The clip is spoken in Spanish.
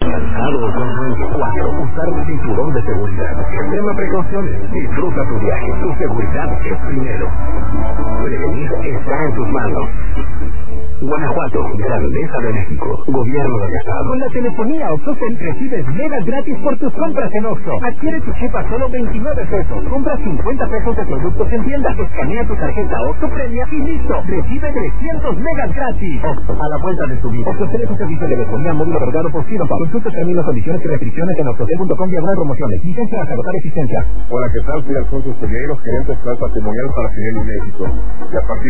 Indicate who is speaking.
Speaker 1: cansado o con sueño. 4. Usar el cinturón de seguridad. Extrema precauciones. Disfruta tu viaje. Tu seguridad es primero. Prevenir está en tus manos. Guanajuato, Grandeza de México, Gobierno del Estado.
Speaker 2: Con la telefonía OXXOCEL recibes megas gratis por tus compras en Oxxo. Adquiere tu chip a solo 29 pesos. Compra 50 pesos de productos en tienda. Escanea tu tarjeta OXXO Premia y listo. Recibe 300 megas gratis. Oxxo, a la vuelta de tu vida. OXXOCEL es un servicio de telefonía móvil otorgado por Siropa. Consulta términos, condiciones y restricciones en oxxocel.com/promociones. Licencia hasta agotar existencia.
Speaker 3: Hola, ¿qué tal? Soy Alfonso Pegueiro, gerente central patrimonial para Fidel y México. Y a partir